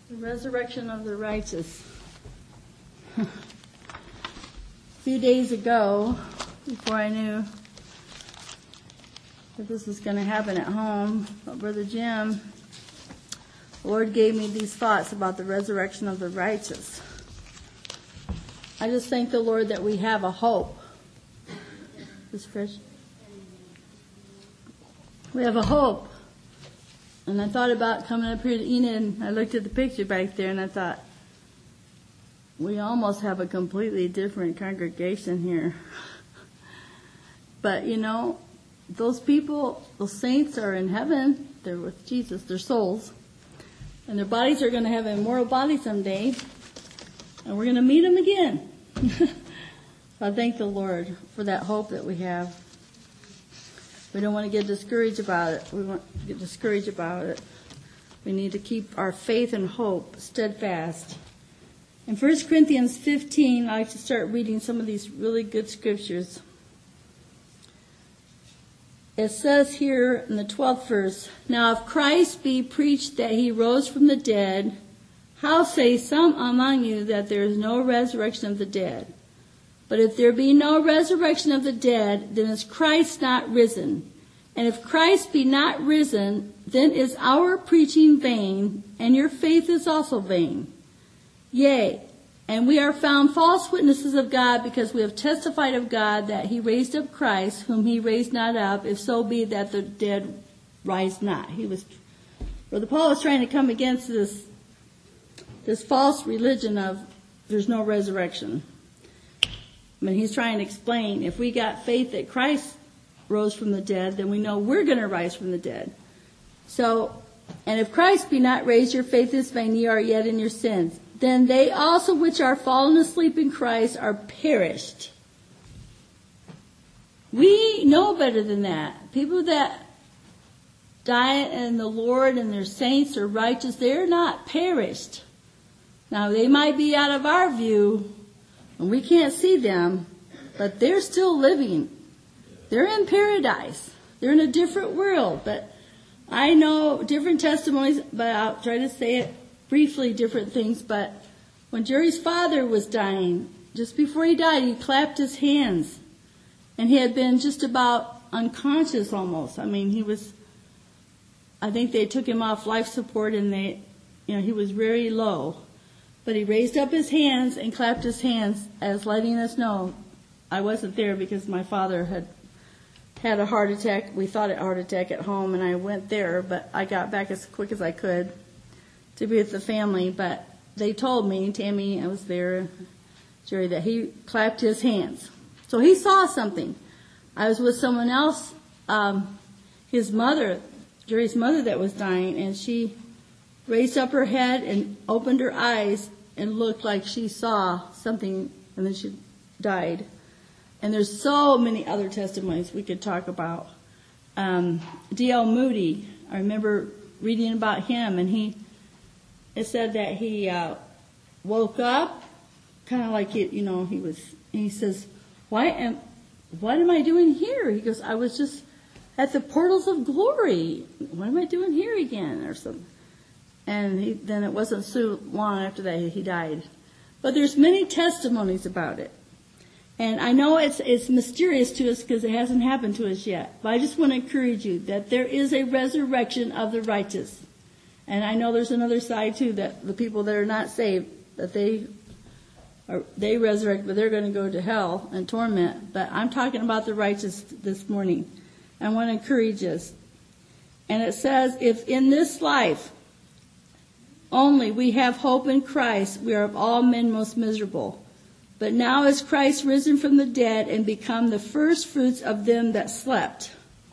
The resurrection of the righteous. A few days ago, before I knew that this was going to happen at home, Brother Jim, the Lord gave me these thoughts about the resurrection of the righteous. I just thank the Lord that we have a hope. Is this fresh? We have a hope. And I thought about coming up here to Enid, and I looked at the picture back there, and I thought, we almost have a completely different congregation here. But, you know, those people, those saints are in heaven. They're with Jesus, their souls. And their bodies are going to have an immortal body someday. And we're going to meet them again. So I thank the Lord for that hope that we have. We don't want to get discouraged about it. We won't get discouraged about it. We need to keep our faith and hope steadfast. In 1 Corinthians 15, I like to start reading some of these really good scriptures. It says here in the 12th verse, "Now if Christ be preached that he rose from the dead, how say some among you that there is no resurrection of the dead? But if there be no resurrection of the dead, then is Christ not risen? And if Christ be not risen, then is our preaching vain, and your faith is also vain. Yea, and we are found false witnesses of God, because we have testified of God that he raised up Christ, whom he raised not up, if so be that the dead rise not." Brother Paul was trying to come against this false religion of there's no resurrection. I mean, he's trying to explain, if we got faith that Christ rose from the dead, then we know we're going to rise from the dead. So, "And if Christ be not raised, your faith is vain, ye are yet in your sins. Then they also which are fallen asleep in Christ are perished." We know better than that. People that die in the Lord and their saints are righteous, they're not perished. Now, they might be out of our view, and we can't see them, but they're still living. They're in paradise. They're in a different world. But I know different testimonies, but I'll try to say it briefly, different things. But when Jerry's father was dying, just before he died, he clapped his hands. And he had been just about unconscious almost. I mean, I think they took him off life support, and he was very low. But he raised up his hands and clapped his hands as letting us know. I wasn't there because my father had a heart attack. We thought a heart attack at home, and I went there, but I got back as quick as I could to be with the family. But they told me, Tammy, I was there, Jerry, that he clapped his hands. So he saw something. I was with someone else, his mother, Jerry's mother that was dying, and she raised up her head and opened her eyes and looked like she saw something, and then she died. And there's so many other testimonies we could talk about. D.L. Moody, I remember reading about him, and it said that he woke up, kind of like he says, what am I doing here? He goes, I was just at the portals of glory. What am I doing here again? Or something. And then it wasn't so long after that he died. But there's many testimonies about it. And I know it's mysterious to us because it hasn't happened to us yet. But I just want to encourage you that there is a resurrection of the righteous. And I know there's another side too, that the people that are not saved, that they resurrect, but they're going to go to hell and torment. But I'm talking about the righteous this morning. I want to encourage us. And it says, if in this life only we have hope in Christ, we are of all men most miserable. But now is Christ risen from the dead and become the first fruits of them that slept.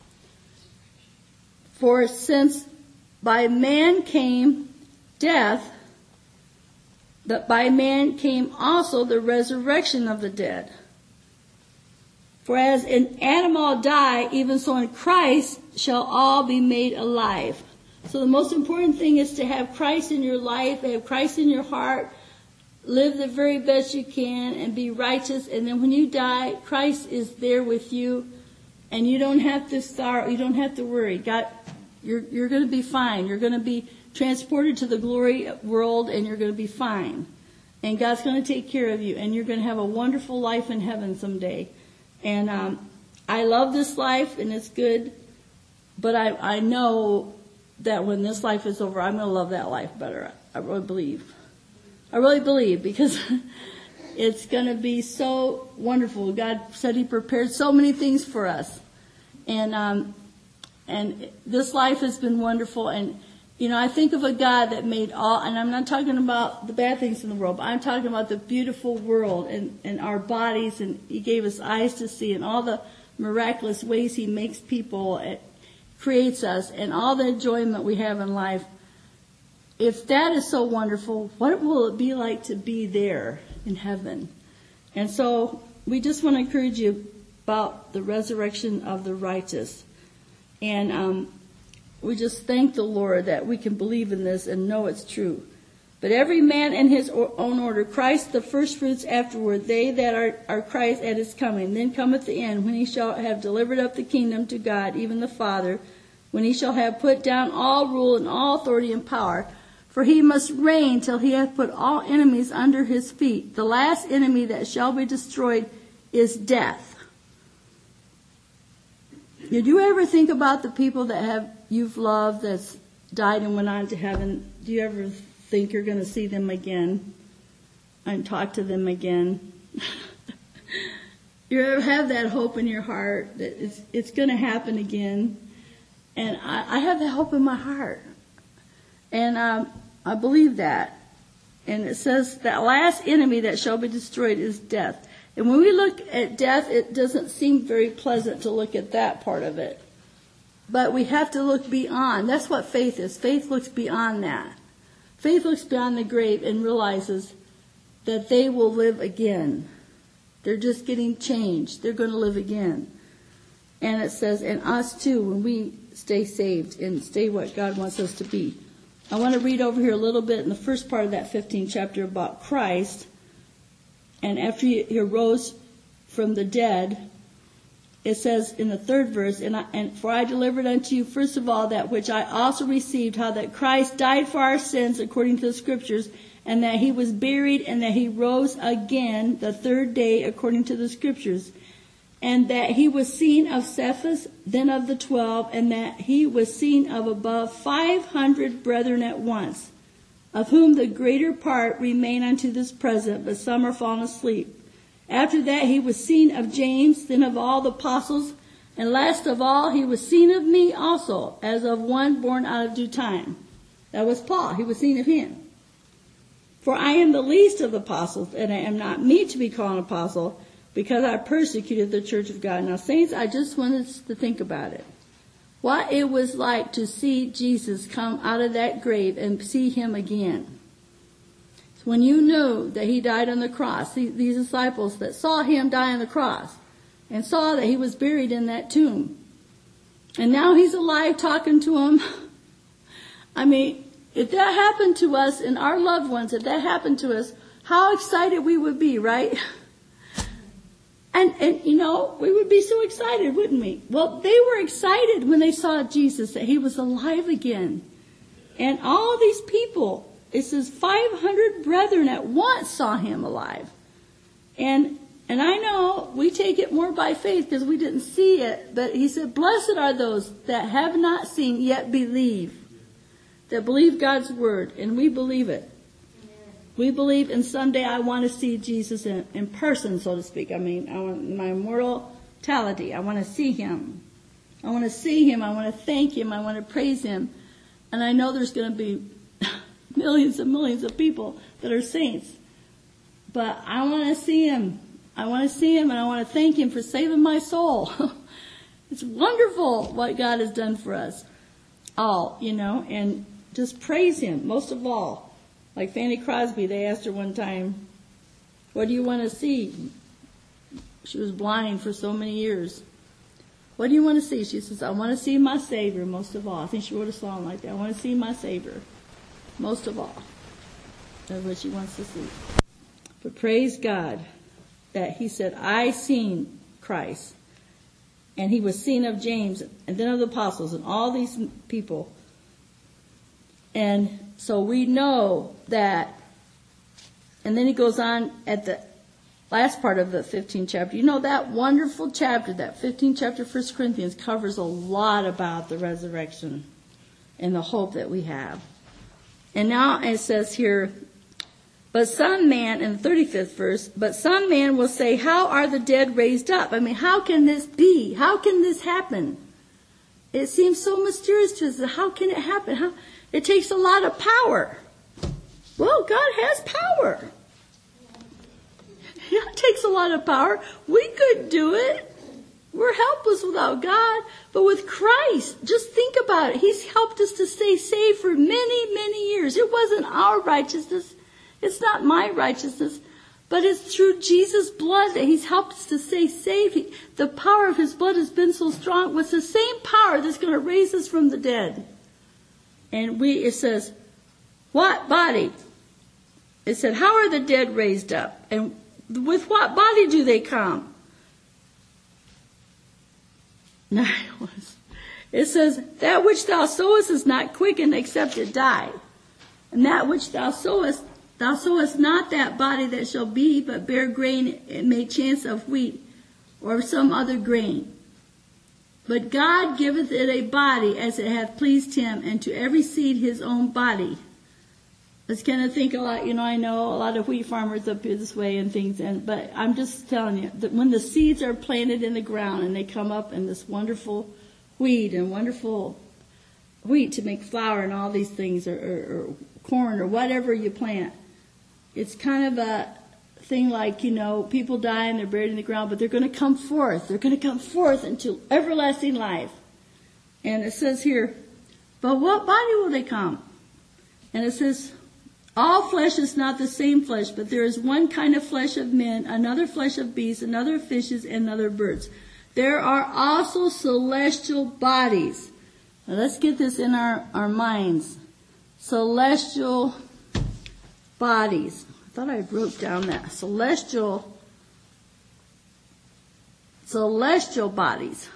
For since by man came death, that by man came also the resurrection of the dead. For as in Adam all die, even so in Christ shall all be made alive. So the most important thing is to have Christ in your life, have Christ in your heart, live the very best you can, and be righteous. And then when you die, Christ is there with you, and you don't have to sorrow, you don't have to worry. God, you're going to be fine. You're going to be transported to the glory world, and you're going to be fine. And God's going to take care of you, and you're going to have a wonderful life in heaven someday. And I love this life, and it's good. But I know that when this life is over, I'm going to love that life better. I really believe. I really believe, because it's going to be so wonderful. God said He prepared so many things for us. And this life has been wonderful. And, you know, I think of a God that made all, and I'm not talking about the bad things in the world, but I'm talking about the beautiful world and our bodies. And He gave us eyes to see, and all the miraculous ways He makes people, creates us, and all the enjoyment we have in life. If that is so wonderful, what will it be like to be there in heaven? And so we just want to encourage you about the resurrection of the righteous. And we just thank the Lord that we can believe in this and know it's true. But every man in his own order, Christ the first fruits afterward, they that are Christ at His coming. Then cometh the end, when He shall have delivered up the kingdom to God, even the Father, when He shall have put down all rule and all authority and power. For He must reign till He hath put all enemies under His feet. The last enemy that shall be destroyed is death. Did you ever think about the people that you've loved that's died and went on to heaven? Do you ever think you're going to see them again and talk to them again? You ever have that hope in your heart that it's going to happen again? And I have that hope in my heart. And I believe that. And it says that last enemy that shall be destroyed is death. And when we look at death, it doesn't seem very pleasant to look at that part of it. But we have to look beyond. That's what faith is. Faith looks beyond that. Faith looks beyond the grave and realizes that they will live again. They're just getting changed. They're going to live again. And it says, and us too, when we stay saved and stay what God wants us to be. I want to read over here a little bit in the first part of that 15th chapter about Christ. And after He arose from the dead, it says in the 3rd verse, and for I delivered unto you first of all that which I also received, how that Christ died for our sins according to the Scriptures, and that He was buried, and that He rose again the 3rd day according to the Scriptures, and that He was seen of Cephas, then of the 12, and that He was seen of above 500 brethren at once, of whom the greater part remain unto this present, but some are fallen asleep. After that He was seen of James, then of all the apostles, and last of all He was seen of me also, as of one born out of due time. That was Paul. He was seen of him. For I am the least of the apostles, and I am not meet to be called an apostle, because I persecuted the church of God. Now, saints, I just wanted us to think about it. What it was like to see Jesus come out of that grave and see Him again. So when you knew that He died on the cross, these disciples that saw Him die on the cross and saw that He was buried in that tomb, and now He's alive talking to them. I mean, if that happened to us and our loved ones, if that happened to us, how excited we would be, right? And you know, we would be so excited, wouldn't we? Well, they were excited when they saw Jesus, that He was alive again. And all these people, it says 500 brethren at once saw Him alive. And I know we take it more by faith because we didn't see it. But He said, blessed are those that have not seen yet believe. That believe God's word. And we believe it. We believe, and someday I want to see Jesus in person, so to speak. I mean, I want my immortality. I want to see Him. I want to see Him. I want to thank Him. I want to praise Him. And I know there's going to be millions and millions of people that are saints. But I want to see Him. I want to see Him, and I want to thank Him for saving my soul. It's wonderful what God has done for us all, you know, and just praise Him most of all. Like Fanny Crosby, they asked her one time, what do you want to see? She was blind for so many years. What do you want to see? She says, I want to see my Savior most of all. I think she wrote a song like that. I want to see my Savior most of all. That's what she wants to see. But praise God that He said, I seen Christ. And He was seen of James and then of the apostles and all these people. And so we know that, and then he goes on at the last part of the 15th chapter. You know, that wonderful chapter, that 15th chapter of 1 Corinthians covers a lot about the resurrection and the hope that we have. And now it says here, but some man, in the 35th verse, but some man will say, how are the dead raised up? I mean, how can this be? How can this happen? It seems so mysterious to us. How can it happen? It takes a lot of power. Well, God has power. It takes a lot of power. We couldn't do it. We're helpless without God. But with Christ, just think about it. He's helped us to stay saved for many, many years. It wasn't our righteousness. It's not my righteousness. But it's through Jesus' blood that he's helped us to stay saved. The power of his blood has been so strong. It's the same power that's going to raise us from the dead. And it says, what body? It said, how are the dead raised up? And with what body do they come? It says, that which thou sowest is not quickened except it die. And that which thou sowest not that body that shall be, but bear grain, it may chance of wheat, or some other grain. But God giveth it a body as it hath pleased him, and to every seed his own body. Let's kind of think a lot, I know a lot of wheat farmers up here this way and things, but I'm just telling you that when the seeds are planted in the ground and they come up in this wonderful wheat and wonderful wheat to make flour and all these things, or corn or whatever you plant, it's kind of a thing like, people die and they're buried in the ground, but they're going to come forth. They're going to come forth into everlasting life. And it says here, but what body will they come? And it says, all flesh is not the same flesh, but there is one kind of flesh of men, another flesh of beasts, another of fishes, and another birds. There are also celestial bodies. Now let's get this in our minds. Celestial bodies. I thought I wrote down that. Celestial bodies.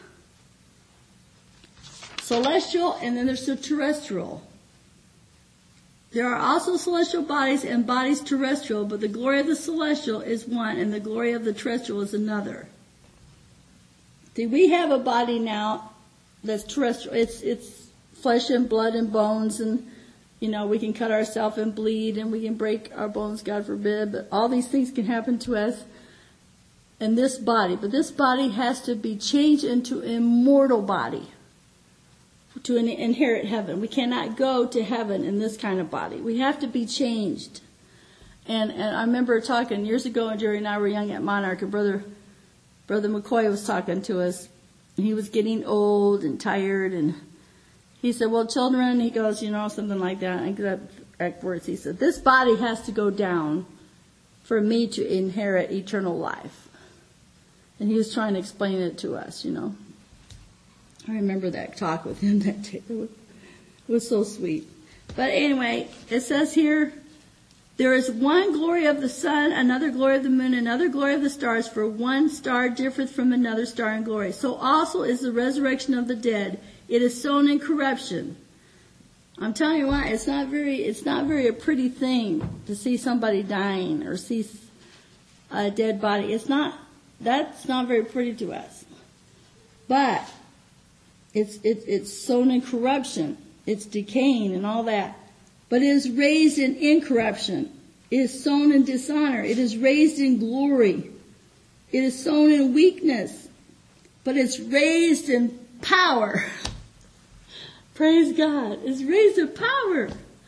Celestial, and then there's the terrestrial. There are also celestial bodies and bodies terrestrial, but the glory of the celestial is one, and the glory of the terrestrial is another. See, we have a body now that's terrestrial. It's flesh and blood and bones, and we can cut ourselves and bleed, and we can break our bones, God forbid, but all these things can happen to us in this body. But this body has to be changed into an immortal body to inherit heaven. We cannot go to heaven in this kind of body. We have to be changed. And I remember talking years ago, and Jerry and I were young at Monarch, and Brother McCoy was talking to us, and he was getting old and tired, and he said, well, children, he goes, something like that. Exact words. He said, this body has to go down for me to inherit eternal life. And he was trying to explain it to us, I remember that talk with him that day. It was so sweet. But anyway, it says here, there is one glory of the sun, another glory of the moon, another glory of the stars, for one star differeth from another star in glory. So also is the resurrection of the dead. It is sown in corruption. I'm telling you what, it's not very a pretty thing to see somebody dying or see a dead body. That's not very pretty to us. But it's sown in corruption. It's decaying and all that. But it is raised in incorruption. It is sown in dishonor. It is raised in glory. It is sown in weakness. But it's raised in power. Praise God. It's raised in power.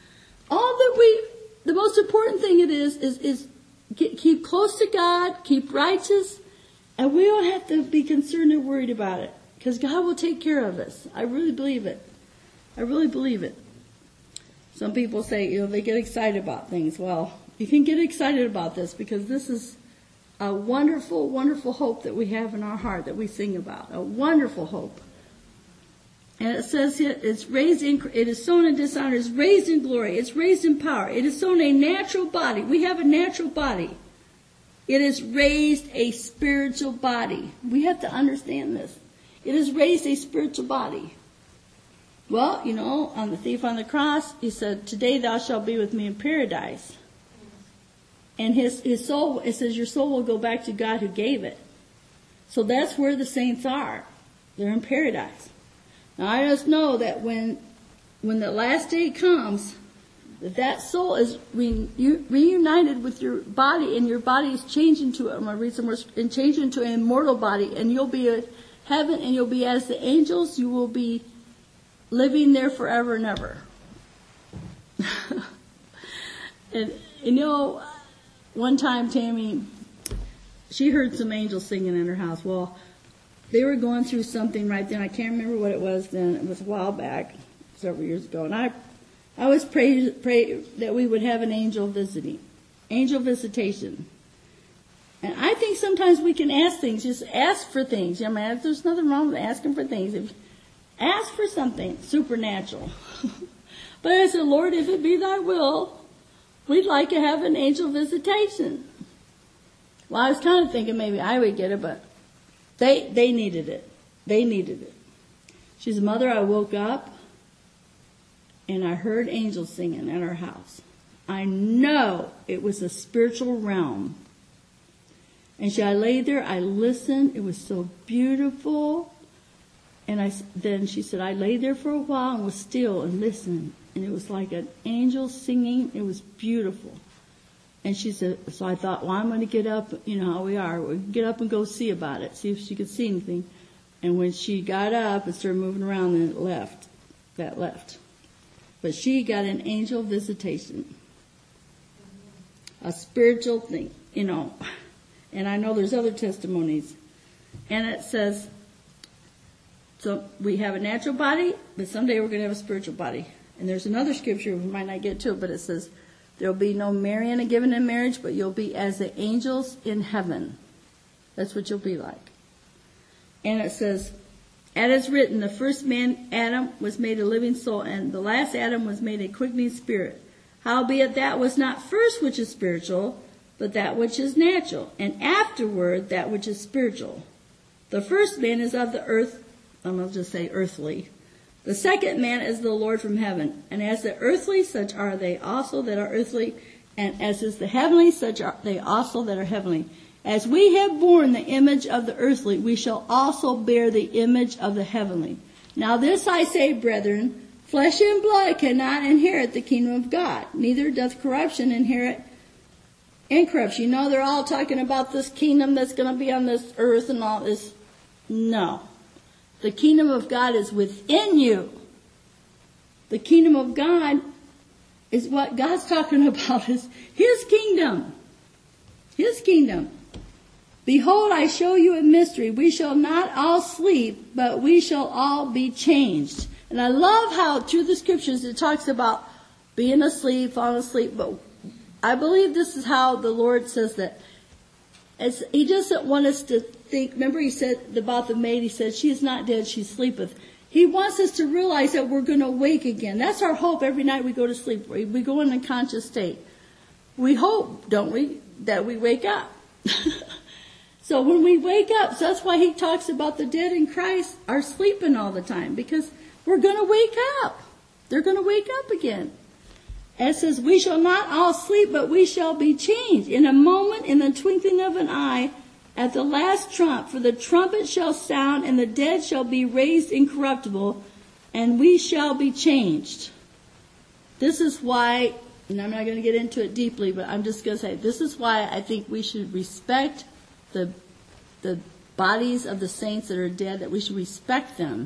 The most important thing it is keep close to God, keep righteous, and we don't have to be concerned or worried about it. Because God will take care of us. I really believe it. I really believe it. Some people say, they get excited about things. Well, you can get excited about this because this is a wonderful, wonderful hope that we have in our heart that we sing about. A wonderful hope. And it says here, it is sown in dishonor, it's raised in glory, it's raised in power. It is sown a natural body. We have a natural body. It is raised a spiritual body. We have to understand this. It has raised a spiritual body. Well, on the thief on the cross, he said, today thou shalt be with me in paradise. And his soul, it says, your soul will go back to God who gave it. So that's where the saints are. They're in paradise. Now I just know that when the last day comes, that soul is reunited with your body, and your body is changed into, I'm going to read some more, and changed into an immortal body, and you'll be in heaven, and you'll be as the angels. You will be living there forever and ever. And one time Tammy, she heard some angels singing in her house. Well, they were going through something right then. I can't remember what it was then. It was a while back, several years ago. And I always pray that we would have an angel visitation. And I think sometimes we can ask things, just ask for things. There's nothing wrong with asking for things. Ask for something supernatural. But I said, Lord, if it be thy will, we'd like to have an angel visitation. Well, I was kind of thinking maybe I would get it, but they needed it. They needed it. She said, Mother, I woke up and I heard angels singing at our house. I know it was a spiritual realm. And I lay there, I listened. It was so beautiful. And then she said, I lay there for a while and was still and listened. And it was like an angel singing. It was beautiful. And she said, so I thought, well, I'm going to get up. You know how we are. We'll get up and go see about it, see if she could see anything. And when she got up and started moving around, then that left. But she got an angel visitation. A spiritual thing, And I know there's other testimonies. And it says, so we have a natural body, but someday we're going to have a spiritual body. And there's another scripture, we might not get to it, but it says, there'll be no marrying and giving in marriage, but you'll be as the angels in heaven. That's what you'll be like. And it says, as written, the first man, Adam, was made a living soul, and the last Adam was made a quickening spirit. Howbeit that was not first which is spiritual, but that which is natural, and afterward that which is spiritual. The first man is of the earth, I'm going to just say earthly. The second man is the Lord from heaven. And as the earthly, such are they also that are earthly. And as is the heavenly, such are they also that are heavenly. As we have borne the image of the earthly, we shall also bear the image of the heavenly. Now this I say, brethren, flesh and blood cannot inherit the kingdom of God. Neither doth corruption inherit incorruption. They're all talking about this kingdom that's going to be on this earth and all this. No. The kingdom of God is within you. The kingdom of God is what God's talking about, is His kingdom. His kingdom. Behold, I show you a mystery. We shall not all sleep, but we shall all be changed. And I love how through the scriptures it talks about being asleep, falling asleep. But I believe this is how the Lord says that. He doesn't want us to think, remember he said about the maid, he said, she is not dead, she sleepeth. He wants us to realize that we're going to wake again. That's our hope every night we go to sleep. We go in a conscious state. We hope, don't we, that we wake up. So when we wake up, so that's why he talks about the dead in Christ are sleeping all the time, because we're going to wake up. They're going to wake up again. And it says, we shall not all sleep, but we shall be changed in a moment, in the twinkling of an eye, at the last trump. For the trumpet shall sound, and the dead shall be raised incorruptible, and we shall be changed. This is why, and I'm not going to get into it deeply, but I'm just going to say, this is why I think we should respect the bodies of the saints that are dead, that we should respect them.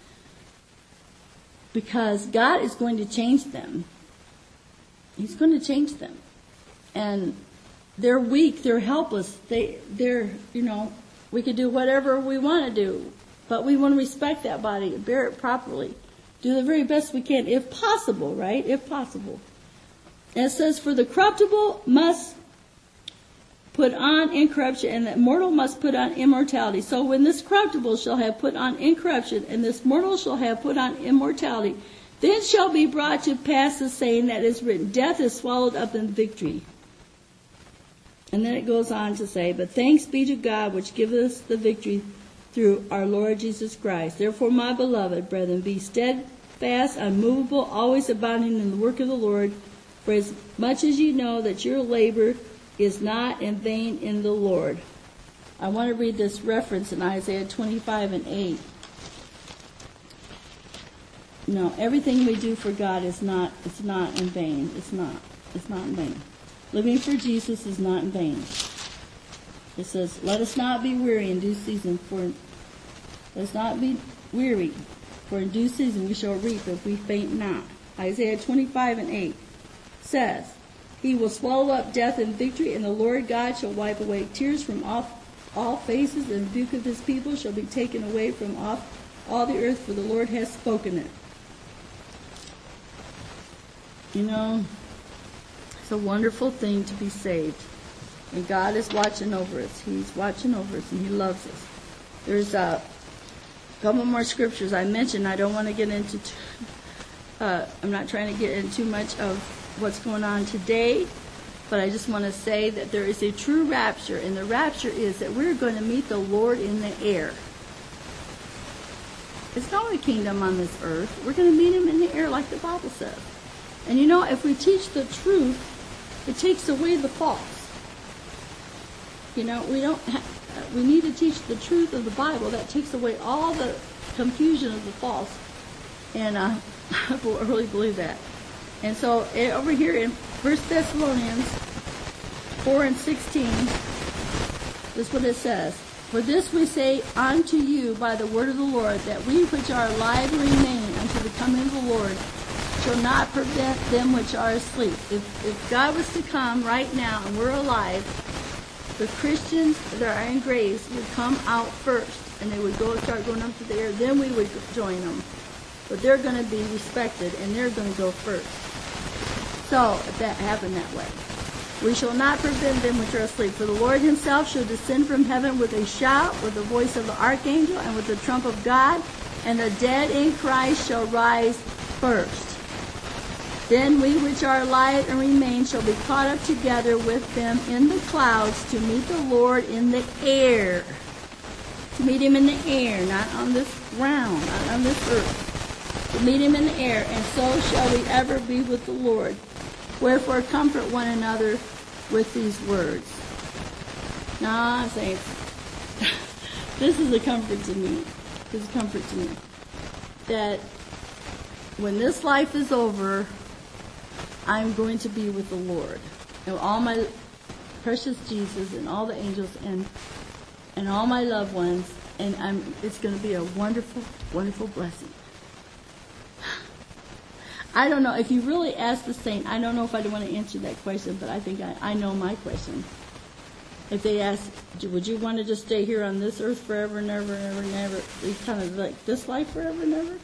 Because God is going to change them. He's going to change them. And they're weak, they're helpless. They're, we could do whatever we want to do. But we want to respect that body, bear it properly. Do the very best we can, if possible, right? If possible. And it says, for the corruptible must put on incorruption, and the mortal must put on immortality. So when this corruptible shall have put on incorruption, and this mortal shall have put on immortality, then shall be brought to pass the saying that is written, death is swallowed up in victory. And then it goes on to say, but thanks be to God which giveth us the victory through our Lord Jesus Christ. Therefore, my beloved brethren, be steadfast, unmovable, always abounding in the work of the Lord, for as much as you know that your labor is not in vain in the Lord. I want to read this reference in Isaiah 25:8. No, everything we do for God it's not in vain. It's not in vain. Living for Jesus is not in vain. It says, let us not be weary in due season, for in due season we shall reap if we faint not. Isaiah 25:8 says, he will swallow up death in victory, and the Lord God shall wipe away tears from off all faces, and the rebuke of his people shall be taken away from off all the earth, for the Lord has spoken it. You know, it's a wonderful thing to be saved. And God is watching over us. He's watching over us, and he loves us. There's a couple more scriptures I mentioned. I don't want to get into, I'm not trying to get into too much of what's going on today, but I just want to say that there is a true rapture, and the rapture is that we're going to meet the Lord in the air. It's not a kingdom on this earth. We're going to meet him in the air like the Bible says. And you know, if we teach the truth, it takes away the false. You know, we need to teach the truth of the Bible. That takes away all the confusion of the false. And I really believe that. And so over here in 1 Thessalonians 4:16, this is what it says. For this we say unto you by the word of the Lord, that we which are alive and remain unto the coming of the Lord shall not prevent them which are asleep. If God was to come right now and we're alive, the Christians that are in graves would come out first, and they would start going up to the air. Then we would join them. But they're going to be respected, and they're going to go first. So, if that happened that way, we shall not prevent them which are asleep. For the Lord himself shall descend from heaven with a shout, with the voice of the archangel, and with the trump of God, and the dead in Christ shall rise first. Then we which are alive and remain shall be caught up together with them in the clouds to meet the Lord in the air. To meet him in the air, not on this ground, not on this earth. To meet him in the air, and so shall we ever be with the Lord. Wherefore comfort one another with these words. Now I'm saying, this is a comfort to me. This is a comfort to me. That when this life is over, I'm going to be with the Lord. And all my precious Jesus and all the angels and all my loved ones. And it's going to be a wonderful, wonderful blessing. I don't know. If you really ask the saint, I don't know if I'd want to answer that question, but I think I know my question. If they ask, would you want to just stay here on this earth forever and ever and ever and ever? It's kind of like this life forever and ever?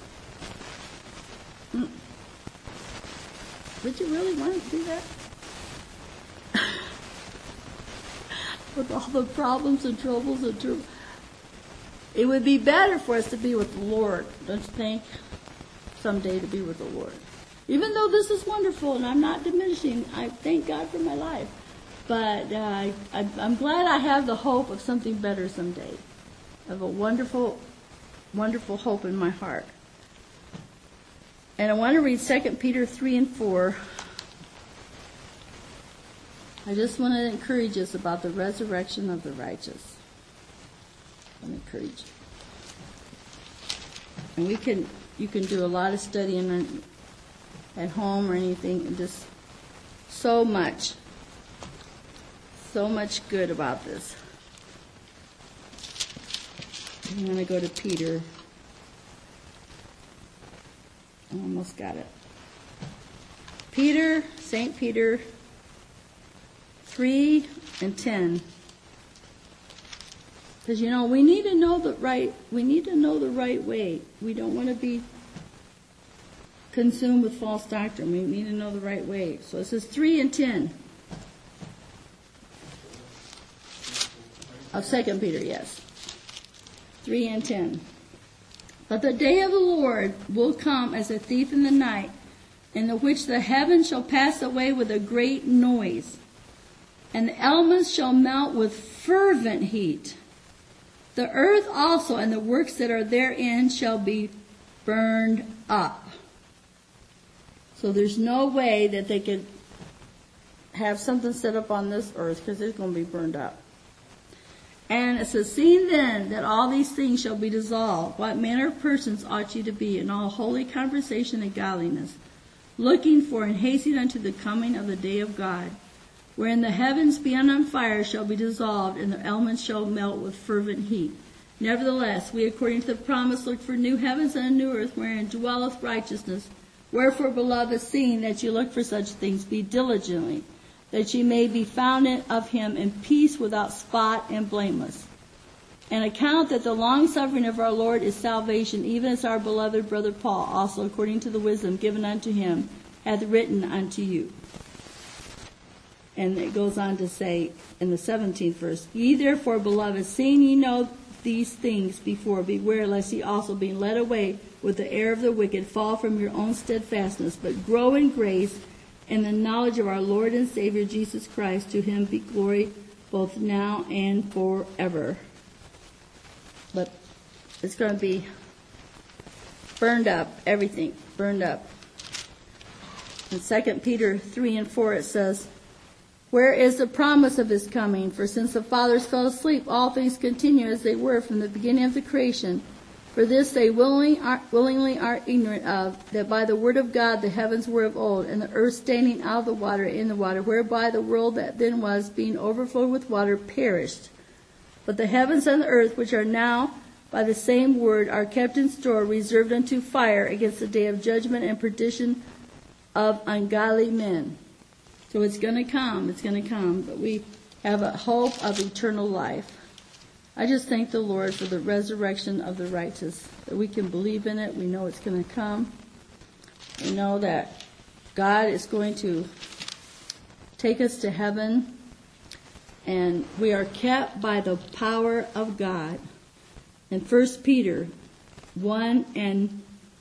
Would you really want to do that? With all the problems and troubles and it would be better for us to be with the Lord, don't you think? Someday to be with the Lord. Even though this is wonderful, and I'm not diminishing, I thank God for my life. But I'm glad I have the hope of something better someday. Of a wonderful, wonderful hope in my heart. And I want to read 2 Peter 3 and 4. I just want to encourage us about the resurrection of the righteous. I want to encourage you. And you can do a lot of studying at home or anything, and just so much good about this. I'm going to go to Peter. I almost got it. St. Peter 3 and 10. Because we need to know the right way. We don't want to be consumed with false doctrine. We need to know the right way. So it says 3 and 10. Of 2 Peter, yes. 3 and 10. But the day of the Lord will come as a thief in the night, in the which the heavens shall pass away with a great noise, and the elements shall melt with fervent heat. The earth also and the works that are therein shall be burned up. So there's no way that they could have something set up on this earth, because it's going to be burned up. And it says, seeing then that all these things shall be dissolved, what manner of persons ought ye to be in all holy conversation and godliness, looking for and hastening unto the coming of the day of God, wherein the heavens being on fire shall be dissolved, and the elements shall melt with fervent heat. Nevertheless, we according to the promise look for new heavens and a new earth, wherein dwelleth righteousness. Wherefore, beloved, seeing that ye look for such things, be diligently, that ye may be found of him in peace, without spot and blameless. And account that the long suffering of our Lord is salvation, even as our beloved brother Paul, also according to the wisdom given unto him, hath written unto you. And it goes on to say in the 17th verse, ye therefore, beloved, seeing ye know these things before, beware lest ye also, being led away with the error of the wicked, fall from your own steadfastness, but grow in grace and the knowledge of our Lord and Savior Jesus Christ. To him be glory both now and forever. But it's going to be burned up, everything burned up. In 2 Peter 3 and 4 it says, where is the promise of his coming? For since the fathers fell asleep, all things continue as they were from the beginning of the creation. For this they willingly are ignorant of, that by the word of God the heavens were of old, and the earth standing out of the water in the water, whereby the world that then was, being overflowed with water, perished. But the heavens and the earth, which are now by the same word, are kept in store, reserved unto fire against the day of judgment and perdition of ungodly men. So it's going to come, but we have a hope of eternal life. I just thank the Lord for the resurrection of the righteous, that we can believe in it. We know it's going to come. We know that God is going to take us to heaven, and we are kept by the power of God. In 1 Peter 1 and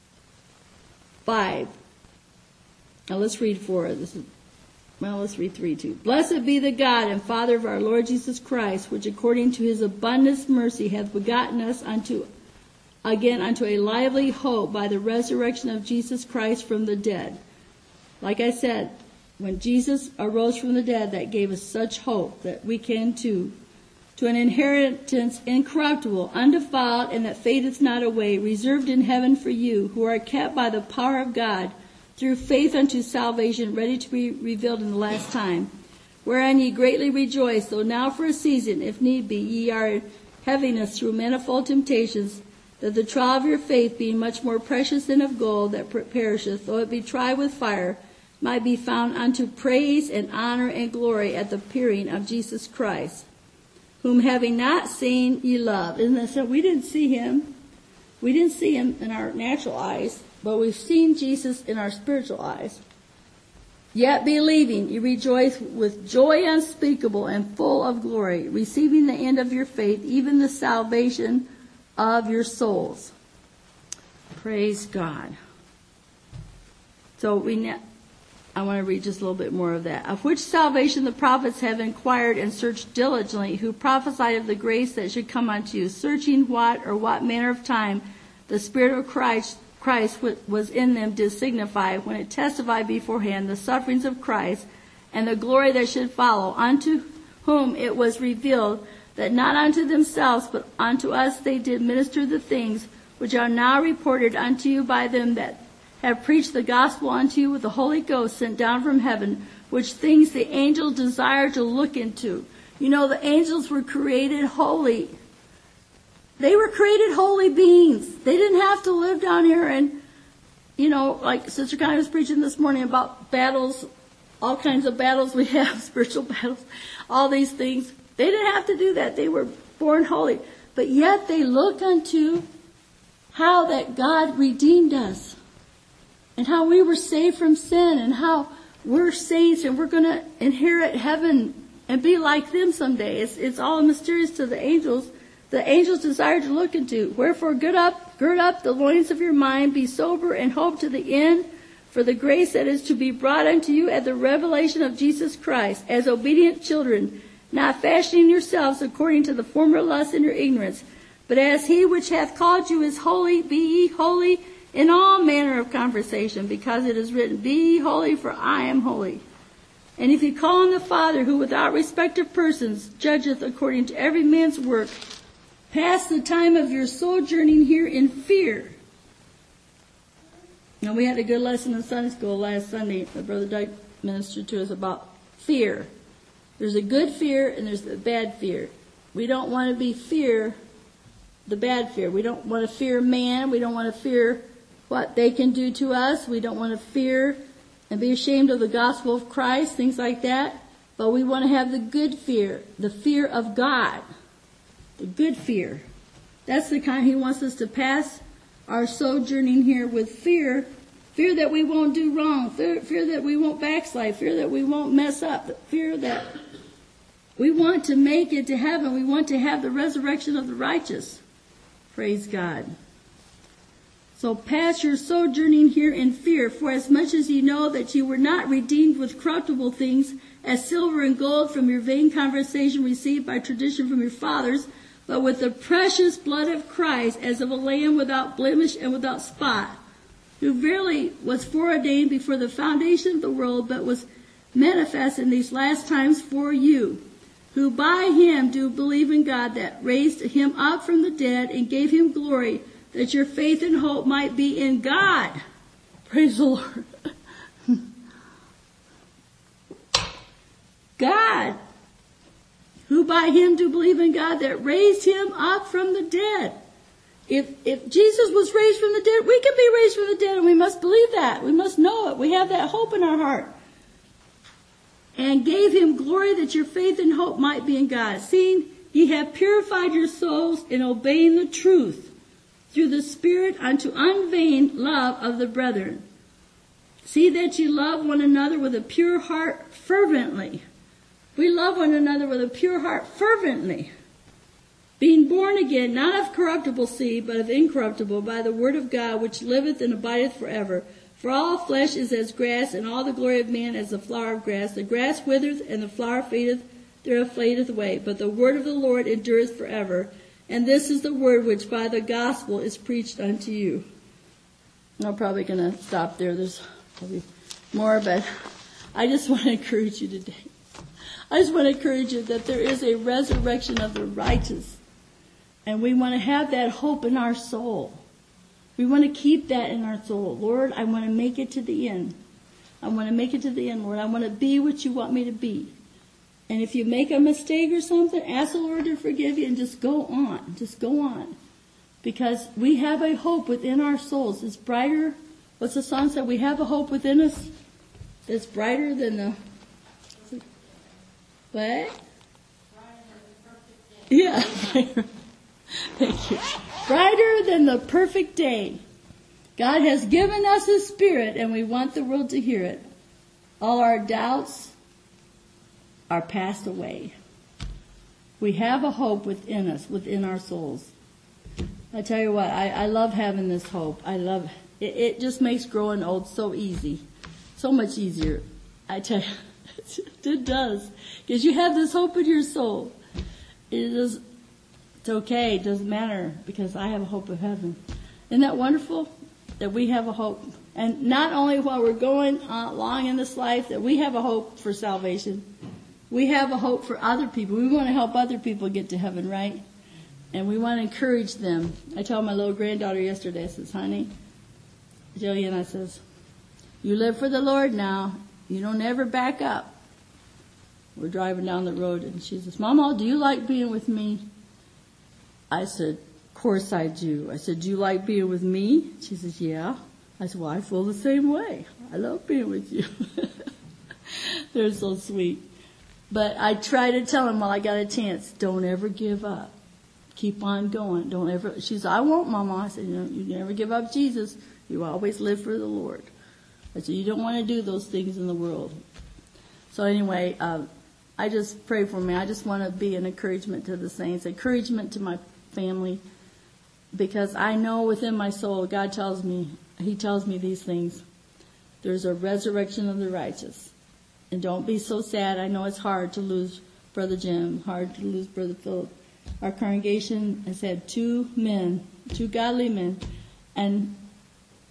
5. Now let's read 4. Let's read 3 too. Blessed be the God and Father of our Lord Jesus Christ, which according to his abundant mercy hath begotten us unto a lively hope by the resurrection of Jesus Christ from the dead. Like I said, when Jesus arose from the dead, that gave us such hope that we can too. To an inheritance incorruptible, undefiled, and that fadeth not away, reserved in heaven for you, who are kept by the power of God, through faith unto salvation, ready to be revealed in the last time, wherein ye greatly rejoice, though now for a season, if need be, ye are in heaviness through manifold temptations, that the trial of your faith, being much more precious than of gold that perisheth, though it be tried with fire, might be found unto praise and honor and glory at the appearing of Jesus Christ, whom having not seen ye love. Isn't that so? We didn't see him. We didn't see him in our natural eyes, but we've seen Jesus in our spiritual eyes. Yet believing, you rejoice with joy unspeakable and full of glory, receiving the end of your faith, even the salvation of your souls. Praise God. So I want to read just a little bit more of that. Of which salvation the prophets have inquired and searched diligently, who prophesied of the grace that should come unto you, searching what manner of time the Spirit of Christ was in them did signify, when it testified beforehand the sufferings of Christ and the glory that should follow, unto whom it was revealed that not unto themselves but unto us they did minister the things which are now reported unto you by them that have preached the gospel unto you with the Holy Ghost sent down from heaven, which things the angels desire to look into. You know, the angels were created holy. They were created holy beings. They didn't have to live down here and, like Sister Connie was preaching this morning about battles, all kinds of battles we have, spiritual battles, all these things. They didn't have to do that. They were born holy. But yet they look unto how that God redeemed us and how we were saved from sin and how we're saints and we're going to inherit heaven and be like them someday. It's all mysterious to the angels. The angels desire to look into. Wherefore gird up the loins of your mind, be sober, and hope to the end for the grace that is to be brought unto you at the revelation of Jesus Christ, as obedient children, not fashioning yourselves according to the former lust in your ignorance, but as he which hath called you is holy, be ye holy in all manner of conversation, because it is written, Be ye holy, for I am holy. And if you call on the Father, who without respect of persons judgeth according to every man's work, pass the time of your sojourning here in fear. Now, we had a good lesson in Sunday school last Sunday. My brother Doug ministered to us about fear. There's a good fear and there's a bad fear. We don't want to be the bad fear. We don't want to fear man. We don't want to fear what they can do to us. We don't want to fear and be ashamed of the gospel of Christ, things like that. But we want to have the good fear, the fear of God, the good fear. That's the kind He wants us to pass our sojourning here with fear. Fear that we won't do wrong, fear that we won't backslide, fear that we won't mess up, fear that we want to make it to heaven. We want to have the resurrection of the righteous. Praise God. So pass your sojourning here in fear, for as much as ye know that ye were not redeemed with corruptible things, as silver and gold from your vain conversation received by tradition from your fathers, but with the precious blood of Christ, as of a lamb without blemish and without spot, who verily was foreordained before the foundation of the world, but was manifest in these last times for you, who by him do believe in God, that raised him up from the dead and gave him glory, that your faith and hope might be in God. Praise the Lord. God, who by him do believe in God, that raised him up from the dead. If Jesus was raised from the dead, we can be raised from the dead, and we must believe that. We must know it. We have that hope in our heart. And gave him glory, that your faith and hope might be in God. Seeing ye have purified your souls in obeying the truth through the Spirit unto unvain love of the brethren. See that ye love one another with a pure heart fervently. We love one another with a pure heart fervently. Being born again, not of corruptible seed, but of incorruptible, by the word of God, which liveth and abideth forever. For all flesh is as grass, and all the glory of man as the flower of grass. The grass withereth, and the flower fadeth, thereof fadeth away. But the word of the Lord endureth forever. And this is the word which by the gospel is preached unto you. I'm probably going to stop there. There's probably more, but I just want to encourage you today. I just want to encourage you that there is a resurrection of the righteous. And we want to have that hope in our soul. We want to keep that in our soul. Lord, I want to make it to the end. I want to make it to the end, Lord. I want to be what you want me to be. And if you make a mistake or something, ask the Lord to forgive you and just go on. Just go on. Because we have a hope within our souls. It's brighter. What's the song said? We have a hope within us that's brighter than the... What? Yeah. Thank you. Brighter than the perfect day. God has given us His Spirit, and we want the world to hear it. All our doubts are passed away. We have a hope within us, within our souls. I tell you what, I love having this hope. I love it. It just makes growing old so easy. So much easier. I tell you, it does. Because you have this hope in your soul. It's okay. It doesn't matter, because I have a hope of heaven. Isn't that wonderful? That we have a hope. And not only while we're going along in this life, that we have a hope for salvation. We have a hope for other people. We want to help other people get to heaven, right? And we want to encourage them. I told my little granddaughter yesterday, I says, honey, Jillian, I says, you live for the Lord now. You don't ever back up. We're driving down the road, and she says, Mama, do you like being with me? I said, of course I do. I said, do you like being with me? She says, yeah. I said, well, I feel the same way. I love being with you. They're so sweet. But I try to tell them while I got a chance, don't ever give up. Keep on going. Don't ever. She said, I won't, Mama. I said, you never give up Jesus. You always live for the Lord. I said, you don't want to do those things in the world. So anyway, I just pray for me. I just want to be an encouragement to the saints, encouragement to my family, because I know within my soul, God tells me, He tells me these things. There's a resurrection of the righteous. And don't be so sad. I know it's hard to lose Brother Jim, hard to lose Brother Philip. Our congregation has had two godly men,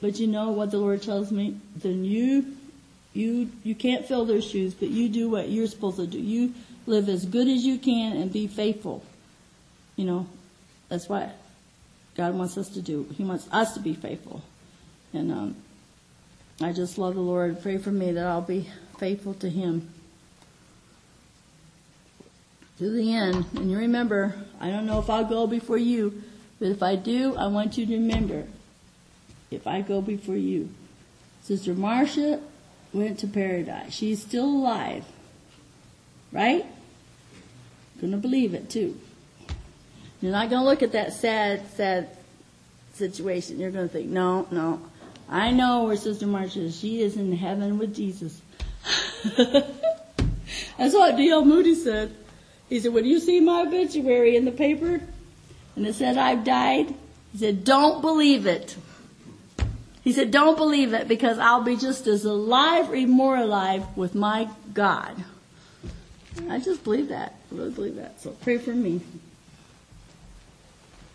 But you know what the Lord tells me? Then you can't fill their shoes, but you do what you're supposed to do. You live as good as you can and be faithful. You know, that's what God wants us to do. He wants us to be faithful. And I just love the Lord. Pray for me that I'll be faithful to Him to the end. And you remember, I don't know if I'll go before you, but if I do, I want you to remember, if I go before you, Sister Marcia went to paradise. She's still alive. Right? Gonna believe it too. You're not gonna look at that sad situation. You're gonna think, no. I know where Sister Marcia is. She is in heaven with Jesus. That's what D.L. Moody said. He said, when you see my obituary in the paper, and it said I've died, he said, don't believe it. He said, don't believe it, because I'll be just as alive or more alive with my God. I just believe that. I really believe that. So pray for me.